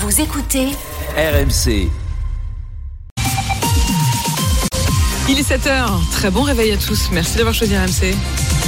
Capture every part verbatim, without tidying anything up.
Vous écoutez R M C. Il est sept heures. Très bon réveil à tous. Merci d'avoir choisi R M C.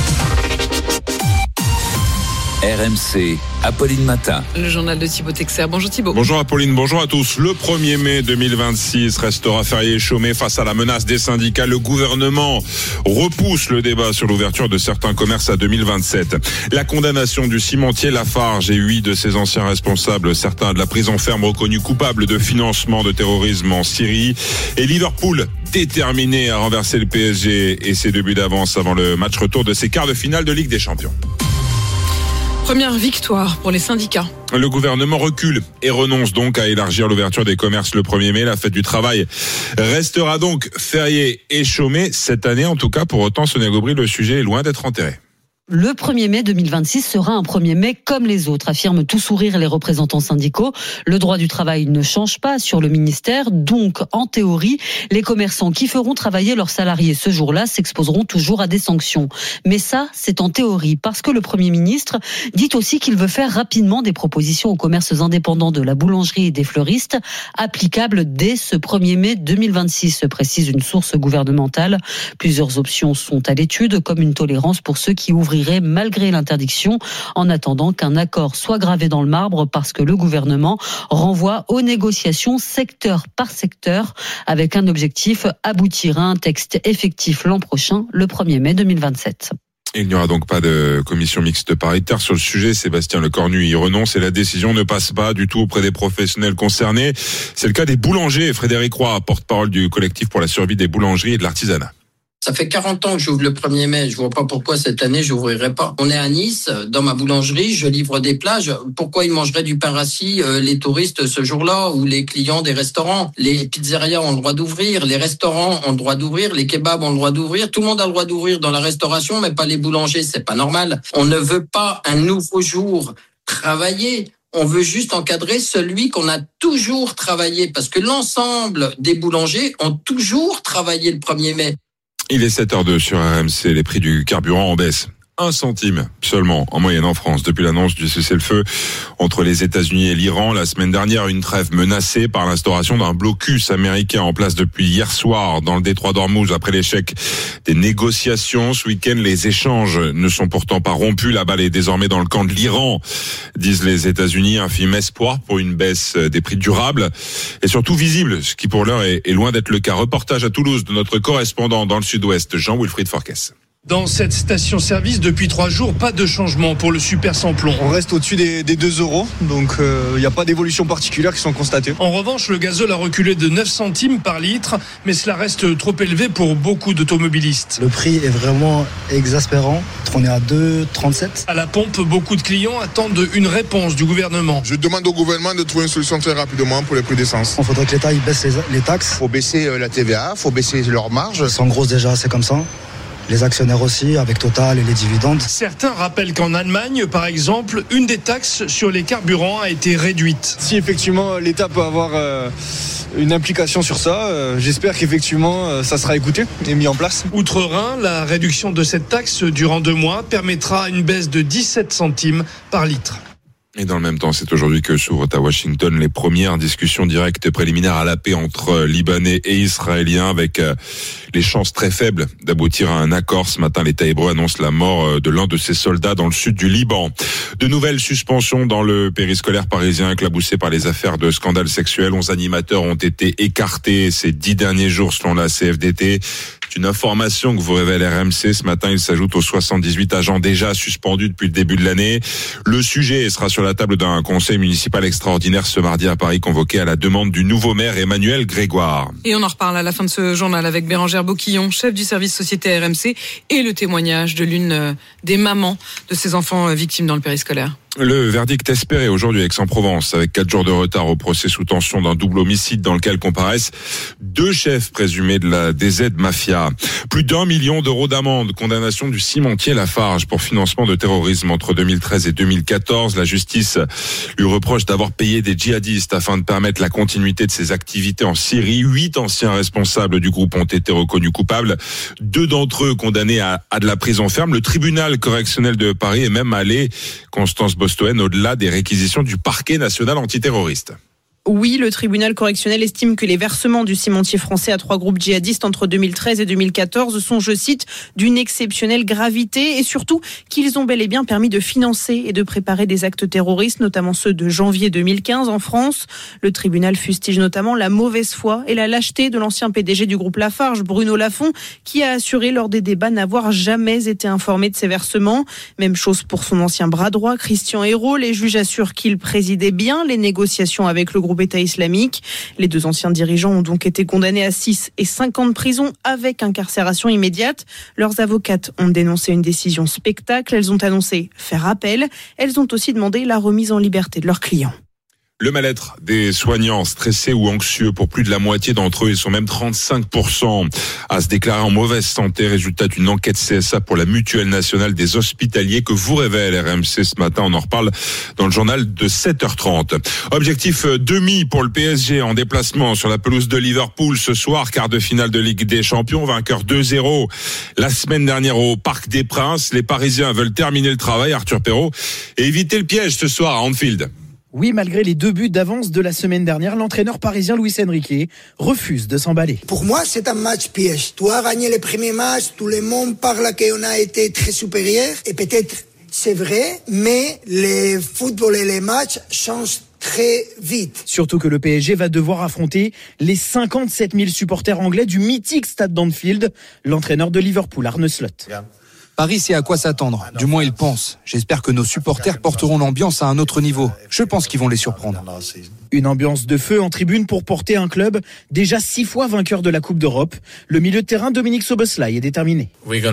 R M C, Apolline Matin. Le journal de Thibaut Texer. Bonjour Thibaut. Bonjour Apolline, bonjour à tous. Le premier mai deux mille vingt-six restera férié et chômé face à la menace des syndicats. Le gouvernement repousse le débat sur l'ouverture de certains commerces à deux mille vingt-sept. La condamnation du cimentier Lafarge et huit de ses anciens responsables, certains de la prison ferme reconnus coupables de financement de terrorisme en Syrie. Et Liverpool déterminé à renverser le P S G et ses deux buts d'avance avant le match retour de ses quarts de finale de Ligue des Champions. Première victoire pour les syndicats. Le gouvernement recule et renonce donc à élargir l'ouverture des commerces le premier mai. La fête du travail restera donc fériée et chômée cette année. En tout cas, pour autant, Sonia Gobry, le sujet est loin d'être enterré. Le premier mai deux mille vingt-six sera un premier mai comme les autres, affirment tout sourire les représentants syndicaux. Le droit du travail ne change pas sur le ministère, donc en théorie, les commerçants qui feront travailler leurs salariés ce jour-là s'exposeront toujours à des sanctions. Mais ça, c'est en théorie, parce que le Premier ministre dit aussi qu'il veut faire rapidement des propositions aux commerces indépendants de la boulangerie et des fleuristes, applicables dès ce premier mai deux mille vingt-six, se précise une source gouvernementale. Plusieurs options sont à l'étude, comme une tolérance pour ceux qui ouvrent malgré l'interdiction, en attendant qu'un accord soit gravé dans le marbre, parce que le gouvernement renvoie aux négociations secteur par secteur avec un objectif: aboutir à un texte effectif l'an prochain, le premier mai deux mille vingt-sept. Il n'y aura donc pas de commission mixte paritaire sur le sujet. Sébastien Lecornu y renonce et la décision ne passe pas du tout auprès des professionnels concernés. C'est le cas des boulangers. Frédéric Roy, porte-parole du collectif pour la survie des boulangeries et de l'artisanat. Ça fait quarante ans que j'ouvre le premier mai. Je vois pas pourquoi cette année j'ouvrirai pas. On est à Nice, dans ma boulangerie, je livre des plats. Pourquoi ils mangeraient du pain rassis, euh, les touristes ce jour-là, ou les clients des restaurants? Les pizzerias ont le droit d'ouvrir, les restaurants ont le droit d'ouvrir, les kebabs ont le droit d'ouvrir. Tout le monde a le droit d'ouvrir dans la restauration, mais pas les boulangers. C'est pas normal. On ne veut pas un nouveau jour travailler. On veut juste encadrer celui qu'on a toujours travaillé, parce que l'ensemble des boulangers ont toujours travaillé le premier mai. Il est sept heures deux sur R M C. Les prix du carburant en baisse. Un centime seulement en moyenne en France depuis l'annonce du cessez-le-feu entre les États-Unis et l'Iran. La semaine dernière, une trêve menacée par l'instauration d'un blocus américain en place depuis hier soir dans le détroit d'Ormuz après l'échec des négociations. Ce week-end, les échanges ne sont pourtant pas rompus. La balle est désormais dans le camp de l'Iran, disent les États-Unis. Infime espoir pour une baisse des prix durables et surtout visible, ce qui pour l'heure est, est loin d'être le cas. Reportage à Toulouse de notre correspondant dans le sud-ouest, Jean-Wilfried Forquès. Dans cette station-service, depuis trois jours, pas de changement pour le super sans-plomb. On reste au-dessus des, des deux euros, donc il euh, n'y a pas d'évolution particulière qui sont constatées. En revanche, le gazole a reculé de neuf centimes par litre, mais cela reste trop élevé pour beaucoup d'automobilistes. Le prix est vraiment exaspérant. On est à deux euros trente-sept. À la pompe, beaucoup de clients attendent une réponse du gouvernement. Je demande au gouvernement de trouver une solution très rapidement pour les prix d'essence. Il faudrait que l'État il baisse les, les taxes. Il faut baisser la T V A, il faut baisser leurs marges. C'est en gros déjà, c'est comme ça. Les actionnaires aussi, avec Total et les dividendes. Certains rappellent qu'en Allemagne, par exemple, une des taxes sur les carburants a été réduite. Si effectivement l'État peut avoir euh, une implication sur ça, euh, j'espère qu'effectivement euh, ça sera écouté et mis en place. Outre-Rhin, la réduction de cette taxe durant deux mois permettra une baisse de dix-sept centimes par litre. Et dans le même temps, c'est aujourd'hui que s'ouvrent à Washington les premières discussions directes préliminaires à la paix entre Libanais et Israéliens, avec les chances très faibles d'aboutir à un accord. Ce matin, l'État hébreu annonce la mort de l'un de ses soldats dans le sud du Liban. De nouvelles suspensions dans le périscolaire parisien, éclaboussé par les affaires de scandales sexuels. Onze animateurs ont été écartés ces dix derniers jours selon la C F D T. C'est une information que vous révèle R M C. Ce matin, il s'ajoute aux soixante-dix-huit agents déjà suspendus depuis le début de l'année. Le sujet sera sur la table d'un conseil municipal extraordinaire ce mardi à Paris, convoqué à la demande du nouveau maire Emmanuel Grégoire. Et on en reparle à la fin de ce journal avec Bérangère Boquillon, chef du service société R M C, et le témoignage de l'une des mamans de ces enfants victimes dans le périscolaire. Le verdict espéré aujourd'hui à Aix-en-Provence, avec quatre jours de retard au procès sous tension d'un double homicide dans lequel comparaissent deux chefs présumés de la D Z Mafia. Plus d'un million d'euros d'amende, condamnation du cimentier Lafarge pour financement de terrorisme entre deux mille treize et deux mille quatorze. La justice lui reproche d'avoir payé des djihadistes afin de permettre la continuité de ses activités en Syrie. Huit anciens responsables du groupe ont été reconnus coupables. Deux d'entre eux condamnés à, à de la prison ferme. Le tribunal correctionnel de Paris est même allé, Constance Bostoen, au-delà des réquisitions du parquet national antiterroriste. Oui, le tribunal correctionnel estime que les versements du cimentier français à trois groupes djihadistes entre deux mille treize et deux mille quatorze sont, je cite, d'une exceptionnelle gravité et surtout qu'ils ont bel et bien permis de financer et de préparer des actes terroristes, notamment ceux de janvier deux mille quinze en France. Le tribunal fustige notamment la mauvaise foi et la lâcheté de l'ancien P D G du groupe Lafarge, Bruno Lafont, qui a assuré lors des débats n'avoir jamais été informé de ces versements. Même chose pour son ancien bras droit, Christian Hérault. Les juges assurent qu'il présidait bien les négociations avec le groupe État islamique. Les deux anciens dirigeants ont donc été condamnés à six et cinq ans de prison avec incarcération immédiate. Leurs avocates ont dénoncé une décision spectacle. Elles ont annoncé faire appel. Elles ont aussi demandé la remise en liberté de leurs clients. Le mal-être des soignants stressés ou anxieux, pour plus de la moitié d'entre eux, ils sont même trente-cinq pour cent à se déclarer en mauvaise santé. Résultat d'une enquête C S A pour la Mutuelle nationale des hospitaliers que vous révèle R M C ce matin. On en reparle dans le journal de sept heures trente. Objectif demi pour le P S G en déplacement sur la pelouse de Liverpool ce soir. Quart de finale de Ligue des Champions, vainqueur deux zéro la semaine dernière au Parc des Princes. Les Parisiens veulent terminer le travail, Arthur Perrault, et éviter le piège ce soir à Anfield. Oui, malgré les deux buts d'avance de la semaine dernière, l'entraîneur parisien Luis Enrique refuse de s'emballer. Pour moi, c'est un match piège. Tu as gagné les premiers matchs, tout le monde parle qu'on a été très supérieur, et peut-être c'est vrai, mais le football et les matchs changent très vite. Surtout que le P S G va devoir affronter les cinquante-sept mille supporters anglais du mythique stade d'Anfield. L'entraîneur de Liverpool, Arne Slot. Paris sait à quoi s'attendre, du moins ils pensent. J'espère que nos supporters porteront l'ambiance à un autre niveau. Je pense qu'ils vont les surprendre. Une ambiance de feu en tribune pour porter un club déjà six fois vainqueur de la Coupe d'Europe. Le milieu de terrain Dominique Szoboszlai est déterminé.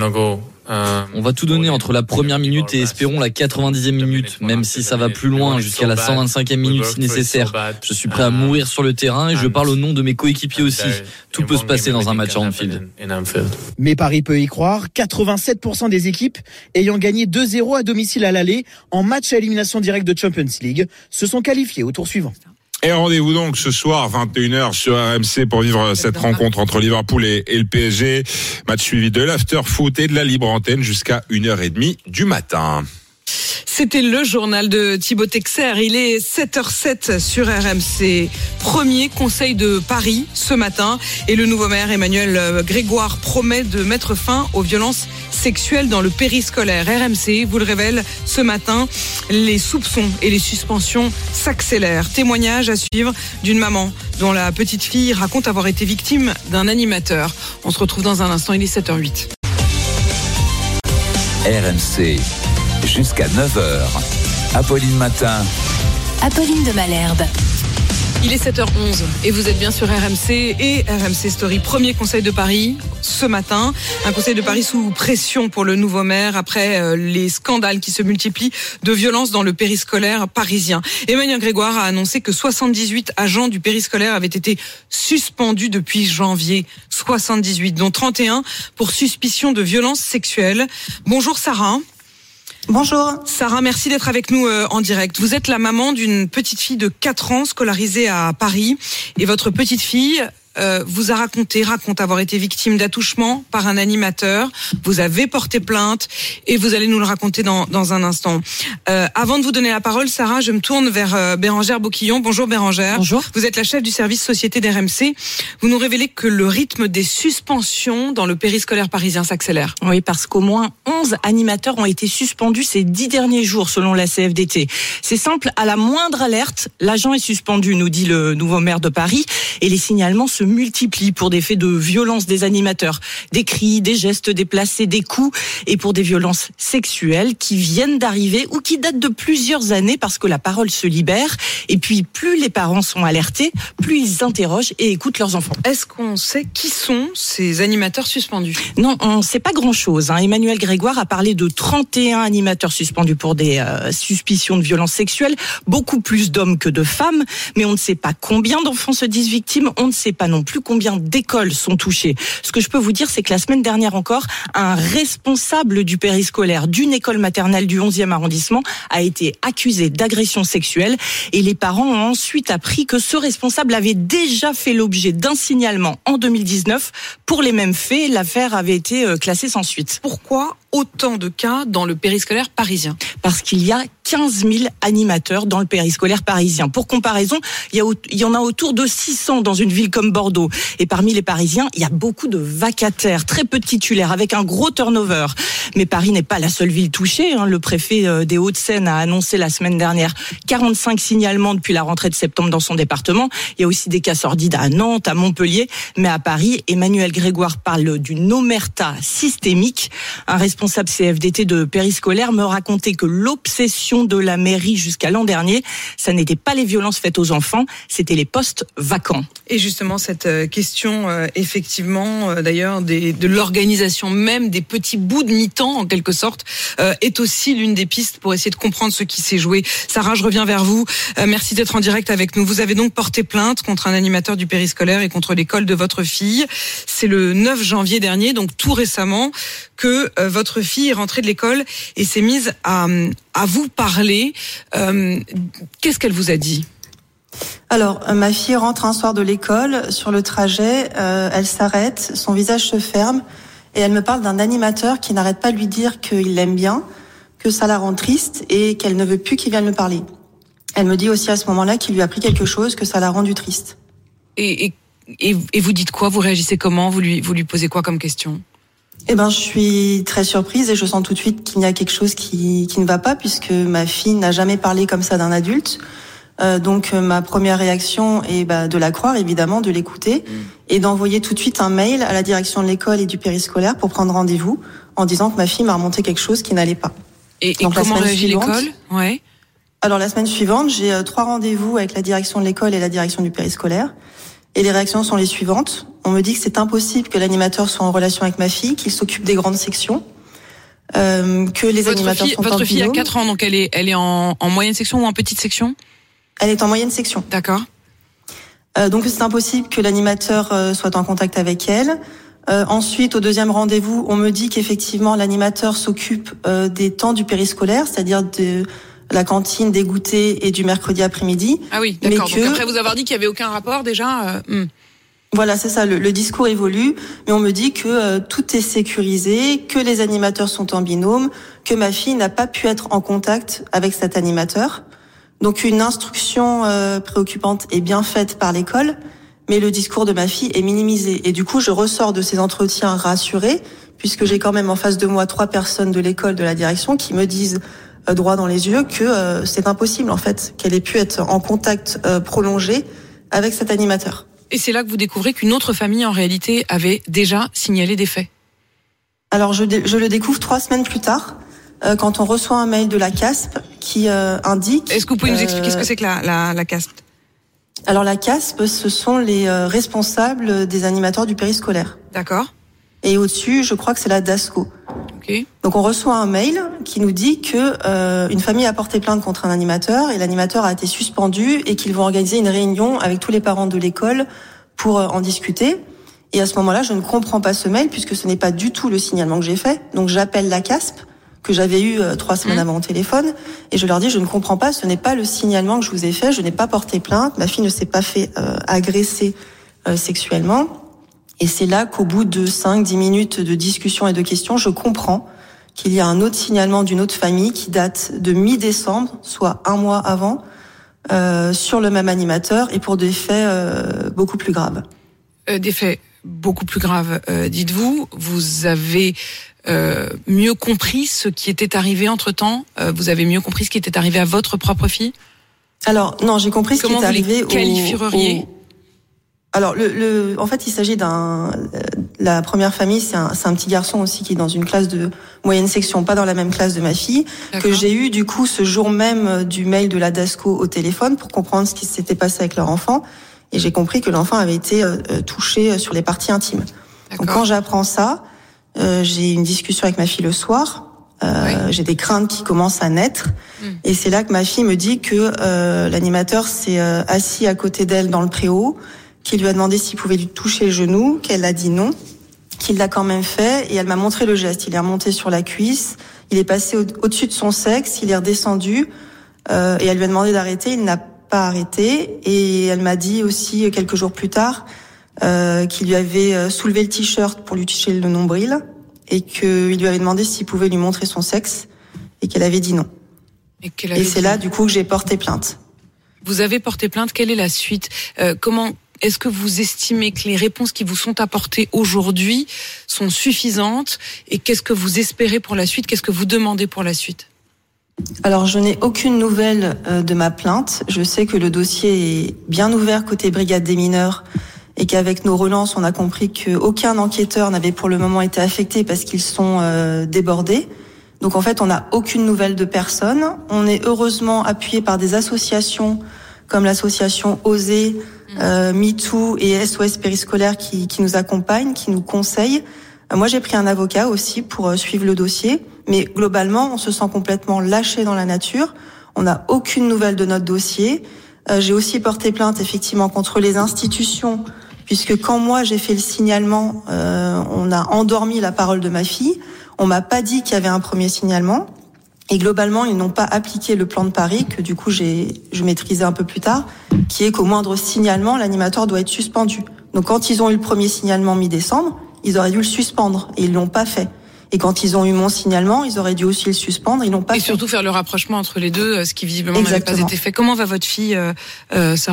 On va tout donner entre la première minute et espérons la quatre-vingt-dixième minute, même si ça va plus loin, jusqu'à la cent vingt-cinquième minute si nécessaire. Je suis prêt à mourir sur le terrain et je parle au nom de mes coéquipiers aussi. Tout peut se passer dans un match à Anfield. Mais Paris peut y croire, quatre-vingt-sept pour cent des équipes ayant gagné deux zéro à domicile à l'aller en match à élimination directe de Champions League se sont qualifiés au tour suivant. Et rendez-vous donc ce soir, vingt et une heures sur R M C pour vivre cette rencontre entre Liverpool et, et le P S G. Match suivi de l'after-foot et de la libre antenne jusqu'à une heure trente du matin. C'était le journal de Thibaut Texer. Il est sept heures zéro sept sur R M C. Premier conseil de Paris ce matin. Et le nouveau maire Emmanuel Grégoire promet de mettre fin aux violences sexuelles dans le périscolaire. R M C vous le révèle ce matin. Les soupçons et les suspensions s'accélèrent. Témoignage à suivre d'une maman dont la petite fille raconte avoir été victime d'un animateur. On se retrouve dans un instant. Il est sept heures huit. R M C. Jusqu'à neuf heures. Apolline Matin. Apolline de Malherbe. Il est sept heures onze et vous êtes bien sur R M C et R M C Story. Premier conseil de Paris ce matin. Un conseil de Paris sous pression pour le nouveau maire après les scandales qui se multiplient de violences dans le périscolaire parisien. Emmanuel Grégoire a annoncé que soixante-dix-huit agents du périscolaire avaient été suspendus depuis janvier. soixante-dix-huit, dont trente et un pour suspicion de violences sexuelles. Bonjour Sarah. Bonjour. Sarah, merci d'être avec nous euh, en direct. Vous êtes la maman d'une petite fille de quatre ans scolarisée à Paris. Et votre petite fille euh, vous a raconté, raconte avoir été victime d'attouchement par un animateur. Vous avez porté plainte et vous allez nous le raconter dans, dans un instant. Euh, avant de vous donner la parole, Sarah, je me tourne vers euh, Bérangère Boquillon. Bonjour Bérangère. Bonjour. Vous êtes la chef du service société d'R M C. Vous nous révélez que le rythme des suspensions dans le périscolaire parisien s'accélère. Oui, parce qu'au moins onze animateurs ont été suspendus ces dix derniers jours, selon la C F D T. C'est simple, à la moindre alerte, l'agent est suspendu, nous dit le nouveau maire de Paris, et les signalements se multiplient pour des faits de violence des animateurs, des cris, des gestes déplacés, des coups, et pour des violences sexuelles qui viennent d'arriver ou qui datent de plusieurs années parce que la parole se libère. Et puis, plus les parents sont alertés, plus ils interrogent et écoutent leurs enfants. Est-ce qu'on sait qui sont ces animateurs suspendus ? Non, on ne sait pas grand-chose. Hein. Emmanuel Grégoire a parlé de trente et un animateurs suspendus pour des euh, suspicions de violences sexuelles, beaucoup plus d'hommes que de femmes, mais on ne sait pas combien d'enfants se disent victimes, on ne sait pas non plus combien d'écoles sont touchées. Ce que je peux vous dire, c'est que la semaine dernière encore, un responsable du périscolaire d'une école maternelle du onzième arrondissement a été accusé d'agression sexuelle et les parents ont ensuite appris que ce responsable avait déjà fait l'objet d'un signalement en deux mille dix-neuf pour les mêmes faits. L'affaire avait été classée sans suite. Pourquoi autant de cas dans le périscolaire parisien ? Parce qu'il y a quinze mille animateurs dans le périscolaire parisien. Pour comparaison, il y, a, il y en a autour de six cents dans une ville comme Bordeaux. Et parmi les Parisiens, il y a beaucoup de vacataires, très peu de titulaires, avec un gros turnover. Mais Paris n'est pas la seule ville touchée. Hein. Le préfet des Hauts-de-Seine a annoncé la semaine dernière quarante-cinq signalements depuis la rentrée de septembre dans son département. Il y a aussi des cas sordides à Nantes, à Montpellier. Mais à Paris, Emmanuel Grégoire parle d'une omerta systémique. Un responsable C F D T de périscolaire me racontait que l'obsession de la mairie jusqu'à l'an dernier, ça n'était pas les violences faites aux enfants, c'était les postes vacants. Et justement, cette question, euh, effectivement, euh, d'ailleurs, des, de l'organisation même des petits bouts de mi-temps, en quelque sorte, euh, est aussi l'une des pistes pour essayer de comprendre ce qui s'est joué. Sarah, je reviens vers vous. Euh, merci d'être en direct avec nous. Vous avez donc porté plainte contre un animateur du périscolaire et contre l'école de votre fille. C'est le neuf janvier dernier, donc tout récemment, que euh, votre fille est rentrée de l'école et s'est mise à, à vous parler. Euh, qu'est-ce qu'elle vous a dit ? Alors, euh, ma fille rentre un soir de l'école. Sur le trajet, euh, elle s'arrête, son visage se ferme et elle me parle d'un animateur qui n'arrête pas de lui dire qu'il l'aime bien, que ça la rend triste et qu'elle ne veut plus qu'il vienne me parler. Elle me dit aussi à ce moment-là qu'il lui a pris quelque chose, que ça l'a rendu triste. Et, et, et, et vous dites quoi ? Vous réagissez comment ? Vous lui, vous lui posez quoi comme question ? Eh ben, je suis très surprise et je sens tout de suite qu'il y a quelque chose qui, qui ne va pas puisque ma fille n'a jamais parlé comme ça d'un adulte. Euh, donc euh, ma première réaction est bah, de la croire, évidemment, de l'écouter mmh. et d'envoyer tout de suite un mail à la direction de l'école et du périscolaire pour prendre rendez-vous en disant que ma fille m'a remonté quelque chose qui n'allait pas. Et, et comment réagit l'école ? Ouais. Alors la semaine suivante, j'ai euh, trois rendez-vous avec la direction de l'école et la direction du périscolaire. Et les réactions sont les suivantes. On me dit que c'est impossible que l'animateur soit en relation avec ma fille, qu'il s'occupe des grandes sections, euh, que les votre animateurs fille, sont Votre en fille binôme. a quatre ans, donc elle est, elle est en, en moyenne section ou en petite section ? Elle est en moyenne section. D'accord. Euh, donc c'est impossible que l'animateur euh, soit en contact avec elle. Euh, ensuite, au deuxième rendez-vous, on me dit qu'effectivement l'animateur s'occupe euh, des temps du périscolaire, c'est-à-dire de la cantine, des goûters et du mercredi après-midi. Ah oui, d'accord. Que... Donc après vous avoir dit qu'il n'y avait aucun rapport déjà. Euh, hmm. Voilà, c'est ça. Le, le discours évolue, mais on me dit que euh, tout est sécurisé, que les animateurs sont en binôme, que ma fille n'a pas pu être en contact avec cet animateur. Donc une instruction euh, préoccupante est bien faite par l'école, mais le discours de ma fille est minimisé. Et du coup, je ressors de ces entretiens rassurée, puisque j'ai quand même en face de moi trois personnes de l'école, de la direction, qui me disent euh, droit dans les yeux que euh, c'est impossible en fait qu'elle ait pu être en contact euh, prolongé avec cet animateur. Et c'est là que vous découvrez qu'une autre famille en réalité avait déjà signalé des faits. Alors je, je le découvre trois semaines plus tard, euh, quand on reçoit un mail de la C A S P qui euh, indique... Est-ce que vous pouvez nous expliquer euh, ce que c'est que la, la, la C A S P ? Alors la C A S P, ce sont les euh, responsables des animateurs du périscolaire. D'accord. Et au-dessus, je crois que c'est la DASCO. Okay. Donc on reçoit un mail qui nous dit que euh, une famille a porté plainte contre un animateur et l'animateur a été suspendu et qu'ils vont organiser une réunion avec tous les parents de l'école pour euh, en discuter. Et à ce moment-là, je ne comprends pas ce mail puisque ce n'est pas du tout le signalement que j'ai fait. Donc j'appelle la C A S P que j'avais eu euh, trois semaines mmh. avant au téléphone et je leur dis je ne comprends pas, ce n'est pas le signalement que je vous ai fait, je n'ai pas porté plainte, ma fille ne s'est pas fait euh, agresser euh, sexuellement. Et c'est là qu'au bout de cinq dix minutes de discussion et de questions, je comprends qu'il y a un autre signalement d'une autre famille qui date de mi-décembre, soit un mois avant, euh, sur le même animateur et pour des faits euh, beaucoup plus graves. Euh, des faits beaucoup plus graves, euh, dites-vous. Vous avez euh, mieux compris ce qui était arrivé entre-temps ? euh, Vous avez mieux compris ce qui était arrivé à votre propre fille ? Alors, non, j'ai compris ce Comment qui est arrivé vous les qualifieriez ? au... Alors, le, le, en fait, il s'agit d'un. La première famille, c'est un, c'est un petit garçon aussi qui est dans une classe de moyenne section, pas dans la même classe de ma fille, D'accord. que j'ai eu du coup ce jour même du mail de la DASCO au téléphone pour comprendre ce qui s'était passé avec leur enfant, et j'ai compris que l'enfant avait été euh, touché sur les parties intimes. D'accord. Donc quand j'apprends ça, euh, j'ai une discussion avec ma fille le soir. Euh, oui. J'ai des craintes qui commencent à naître, mmh. et c'est là que ma fille me dit que euh, l'animateur s'est euh, assis à côté d'elle dans le préau, qui lui a demandé s'il pouvait lui toucher le genou, qu'elle a dit non, qu'il l'a quand même fait, et elle m'a montré le geste. Il est remonté sur la cuisse, il est passé au- au-dessus de son sexe, il est redescendu, euh, et elle lui a demandé d'arrêter, il n'a pas arrêté, et elle m'a dit aussi, quelques jours plus tard, euh, qu'il lui avait soulevé le t-shirt pour lui toucher le nombril, et qu'il lui avait demandé s'il pouvait lui montrer son sexe, et qu'elle avait dit non. Et, Et c'est là, du coup, que j'ai porté plainte. Vous avez porté plainte. Quelle est la suite ? euh, Comment est-ce que vous estimez que les réponses qui vous sont apportées aujourd'hui sont suffisantes ? Et qu'est-ce que vous espérez pour la suite ? Qu'est-ce que vous demandez pour la suite ? Alors, je n'ai aucune nouvelle de ma plainte. Je sais que le dossier est bien ouvert côté brigade des mineurs et qu'avec nos relances, on a compris qu'aucun enquêteur n'avait pour le moment été affecté parce qu'ils sont euh, débordés. Donc, en fait, on n'a aucune nouvelle de personne. On est heureusement appuyé par des associations comme l'association Oser, euh, MeToo et S O S Périscolaire qui, qui nous accompagnent, qui nous conseillent. Euh, moi, j'ai pris un avocat aussi pour euh, suivre le dossier. Mais globalement, on se sent complètement lâché dans la nature. On n'a aucune nouvelle de notre dossier. Euh, j'ai aussi porté plainte effectivement contre les institutions, puisque quand moi j'ai fait le signalement, euh, on a endormi la parole de ma fille. On m'a pas dit qu'il y avait un premier signalement. Et globalement, ils n'ont pas appliqué le plan de Paris, que du coup j'ai je maîtrisais un peu plus tard, qui est qu'au moindre signalement, l'animateur doit être suspendu. Donc quand ils ont eu le premier signalement mi-décembre, ils auraient dû le suspendre et ils l'ont pas fait. Et quand ils ont eu mon signalement, ils auraient dû aussi le suspendre, ils l'ont pas et fait. Et surtout faire le rapprochement entre les deux, ce qui visiblement n'avait pas été fait. Comment va votre fille, euh, euh, Sarah ?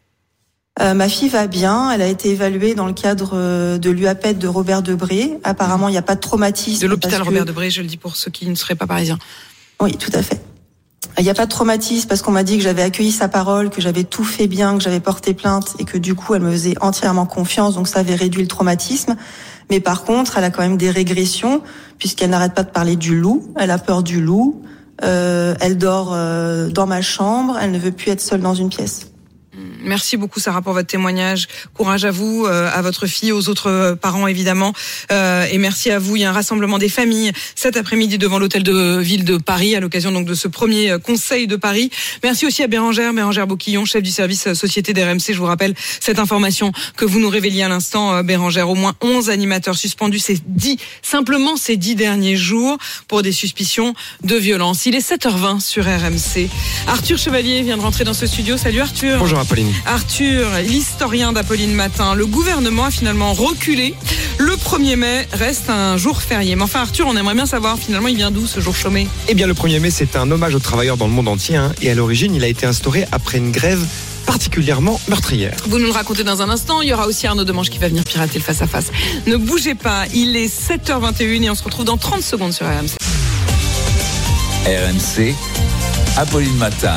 euh, Ma fille va bien, elle a été évaluée dans le cadre de l'U A P E D de Robert Debré. Apparemment, il n'y a pas de traumatisme. De l'hôpital que... Robert Debré, je le dis pour ceux qui ne seraient pas parisiens. Oui, tout à fait. Il n'y a pas de traumatisme parce qu'on m'a dit que j'avais accueilli sa parole, que j'avais tout fait bien, que j'avais porté plainte et que du coup, elle me faisait entièrement confiance, donc ça avait réduit le traumatisme. Mais par contre, elle a quand même des régressions puisqu'elle n'arrête pas de parler du loup. Elle a peur du loup. Euh, elle dort euh, dans ma chambre. Elle ne veut plus être seule dans une pièce. Merci beaucoup Sarah pour votre témoignage. Courage à vous, euh, à votre fille, aux autres parents évidemment. Euh, et merci à vous. Il y a un rassemblement des familles cet après-midi devant l'hôtel de ville de Paris à l'occasion donc de ce premier conseil de Paris. Merci aussi à Bérangère, Bérangère Boquillon, chef du service société d'R M C. Je vous rappelle cette information que vous nous révéliez à l'instant, Bérangère. Au moins onze animateurs suspendus ces dix, simplement ces dix derniers jours pour des suspicions de violence. Il est sept heures vingt sur R M C. Arthur Chevalier vient de rentrer dans ce studio. Salut Arthur. Bonjour Apolline. Arthur, l'historien d'Apolline Matin. Le gouvernement a finalement reculé. Le premier mai reste un jour férié. Mais enfin Arthur, on aimerait bien savoir finalement il vient d'où ce jour chômé ? Eh bien le premier mai c'est un hommage aux travailleurs dans le monde entier hein, et à l'origine il a été instauré après une grève particulièrement meurtrière. Vous nous le racontez dans un instant. Il y aura aussi Arnaud Demange qui va venir pirater le face-à-face. Ne bougez pas, il est sept heures vingt et une et on se retrouve dans trente secondes sur R M C. R M C, Apolline Matin.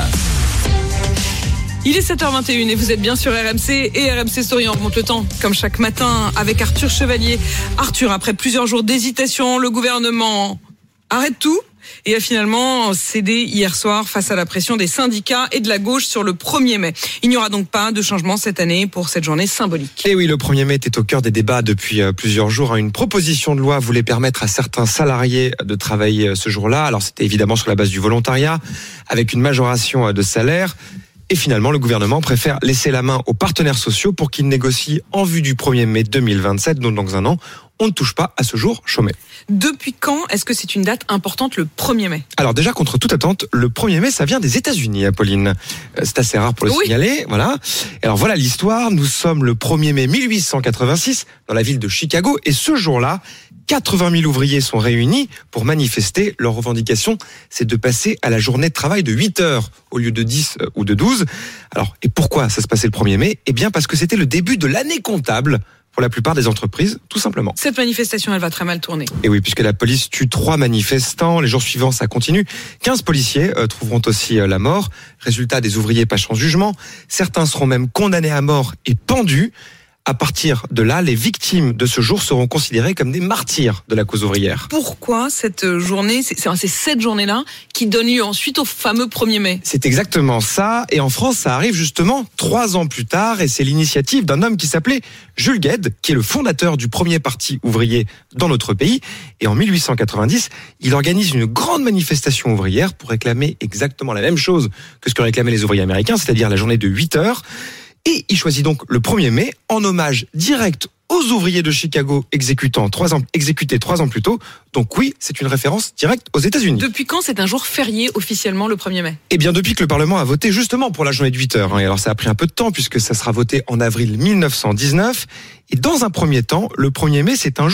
Il est sept heures vingt et une et vous êtes bien sur R M C et R M C Story. On remonte le temps comme chaque matin avec Arthur Chevalier. Arthur, après plusieurs jours d'hésitation, le gouvernement arrête tout et a finalement cédé hier soir face à la pression des syndicats et de la gauche sur le premier mai. Il n'y aura donc pas de changement cette année pour cette journée symbolique. Et oui, le premier mai était au cœur des débats depuis plusieurs jours. Une proposition de loi voulait permettre à certains salariés de travailler ce jour-là. Alors c'était évidemment sur la base du volontariat, avec une majoration de salaire. Et finalement, le gouvernement préfère laisser la main aux partenaires sociaux pour qu'ils négocient en vue du premier mai deux mille vingt-sept, donc dans un an. On ne touche pas à ce jour chômé. Depuis quand est-ce que c'est une date importante, le premier mai ? Alors déjà, contre toute attente, le premier mai, ça vient des États-Unis, Apolline. C'est assez rare pour le oui. signaler, voilà. Alors voilà l'histoire. Nous sommes le premier mai mille huit cent quatre-vingt-six dans la ville de Chicago, et ce jour-là, quatre-vingt mille ouvriers sont réunis pour manifester. Leur revendication, c'est de passer à la journée de travail de huit heures au lieu de dix ou de douze. Alors, et pourquoi ça se passait le premier mai ? Eh bien, parce que c'était le début de l'année comptable pour la plupart des entreprises, tout simplement. Cette manifestation, elle va très mal tourner. Et oui, puisque la police tue trois manifestants. Les jours suivants, ça continue. quinze policiers euh, trouveront aussi euh, la mort. Résultat, des ouvriers pas en jugement. Certains seront même condamnés à mort et pendus. À partir de là, les victimes de ce jour seront considérées comme des martyrs de la cause ouvrière. Pourquoi cette journée, c'est, c'est cette journée-là qui donne lieu ensuite au fameux premier mai ? C'est exactement ça. Et en France, ça arrive justement trois ans plus tard. Et c'est l'initiative d'un homme qui s'appelait Jules Guesde, qui est le fondateur du premier parti ouvrier dans notre pays. Et en mille huit cent quatre-vingt-dix, il organise une grande manifestation ouvrière pour réclamer exactement la même chose que ce que réclamaient les ouvriers américains, c'est-à-dire la journée de huit heures. Et il choisit donc le premier mai en hommage direct aux ouvriers de Chicago exécutant trois ans, exécutés trois ans plus tôt. Donc oui, c'est une référence directe aux États-Unis. Depuis quand c'est un jour férié officiellement le premier mai ? Eh bien depuis que le Parlement a voté justement pour la journée de huit heures. Et alors ça a pris un peu de temps puisque ça sera voté en avril mille neuf cent dix-neuf. Et dans un premier temps, le premier mai c'est un jour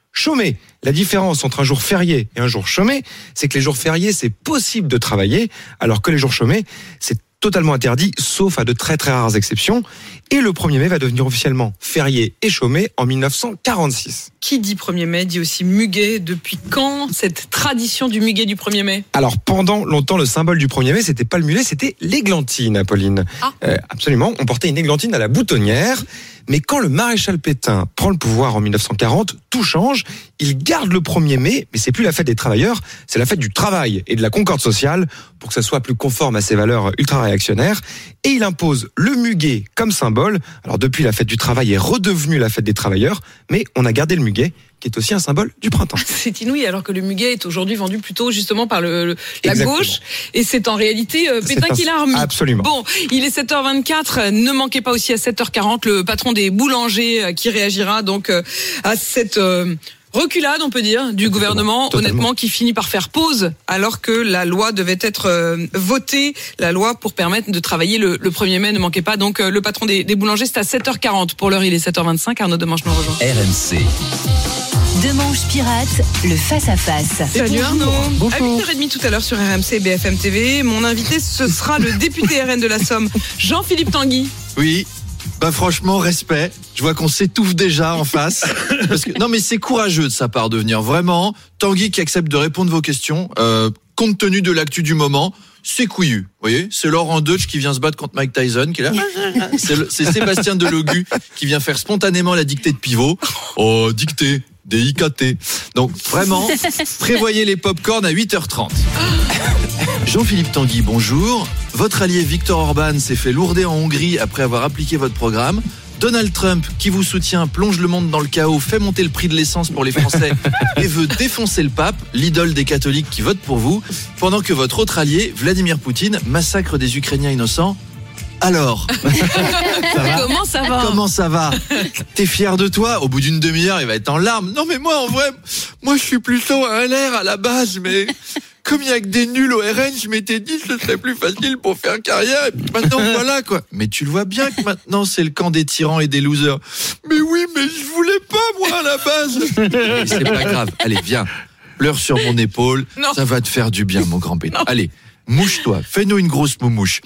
chômé. La différence entre un jour férié et un jour chômé, c'est que les jours fériés, c'est possible de travailler, alors que les jours chômés, c'est totalement interdit, sauf à de très très rares exceptions. Et le premier mai va devenir officiellement férié et chômé en mille neuf cent quarante-six. Qui dit premier mai dit aussi muguet. Depuis quand cette tradition du muguet du premier mai ? Alors pendant longtemps, le symbole du premier mai, c'était pas le mulet, c'était l'églantine, Apolline. Ah. Euh, absolument, on portait une églantine à la boutonnière. Mais quand le maréchal Pétain prend le pouvoir en mille neuf cent quarante, tout change. Il garde le premier mai, mais c'est plus la fête des travailleurs, c'est la fête du travail et de la concorde sociale pour que ça soit plus conforme à ses valeurs ultra-réactionnaires. Et il impose le muguet comme symbole. Alors depuis, la fête du travail est redevenue la fête des travailleurs, mais on a gardé le muguet, qui est aussi un symbole du printemps. C'est inouï, alors que le muguet est aujourd'hui vendu plutôt justement par le, le la Exactement. gauche, et c'est en réalité euh, Pétain un... qui l'a remis. Absolument. Bon, il est sept heures vingt-quatre, ne manquez pas aussi à sept heures quarante le patron des boulangers euh, qui réagira donc euh, à cette... Euh, reculade, on peut dire, du gouvernement, Totalement. honnêtement, qui finit par faire pause alors que la loi devait être euh, votée, la loi pour permettre de travailler le, le premier mai, ne manquez pas. Donc euh, le patron des, des boulangers, c'est à sept heures quarante. Pour l'heure, il est sept heures vingt-cinq. Arnaud Demanche nous rejoint. R M C. Demanche pirate, le face-à-face. Salut Arnaud. À huit heures trente tout à l'heure sur R M C B F M T V, mon invité, ce sera le député R N de la Somme, Jean-Philippe Tanguy. Oui. Bah franchement, respect. Je vois qu'on s'étouffe déjà en face. Parce que, non mais c'est courageux de sa part de venir. Vraiment, Tanguy qui accepte de répondre vos questions, euh, compte tenu de l'actu du moment, c'est couillu. Vous voyez, c'est Laurent Deutsch qui vient se battre contre Mike Tyson, qui est là. C'est, le, c'est Sébastien Delogu qui vient faire spontanément la dictée de pivot. Oh, dictée, D I K T. Donc vraiment, prévoyez les pop-corn à huit heures trente. Jean-Philippe Tanguy, bonjour. Votre allié Viktor Orban s'est fait lourder en Hongrie après avoir appliqué votre programme. Donald Trump, qui vous soutient, plonge le monde dans le chaos, fait monter le prix de l'essence pour les Français et veut défoncer le pape, l'idole des catholiques qui votent pour vous, pendant que votre autre allié, Vladimir Poutine, massacre des Ukrainiens innocents. Alors, ça va Comment ça va Comment ça va T'es fier de toi? Au bout d'une demi-heure, il va être en larmes. Non mais moi, en vrai, moi je suis plutôt un L R à la base, mais... Comme il y a que des nuls au R N, je m'étais dit que ce serait plus facile pour faire carrière. Et puis maintenant, voilà quoi. Mais tu le vois bien que maintenant, c'est le camp des tyrans et des losers. Mais oui, mais je voulais pas, moi, à la base. Mais c'est pas grave. Allez, viens. Pleure sur mon épaule. Non. Ça va te faire du bien, mon grand Pétain. Allez, mouche-toi. Fais-nous une grosse moumouche.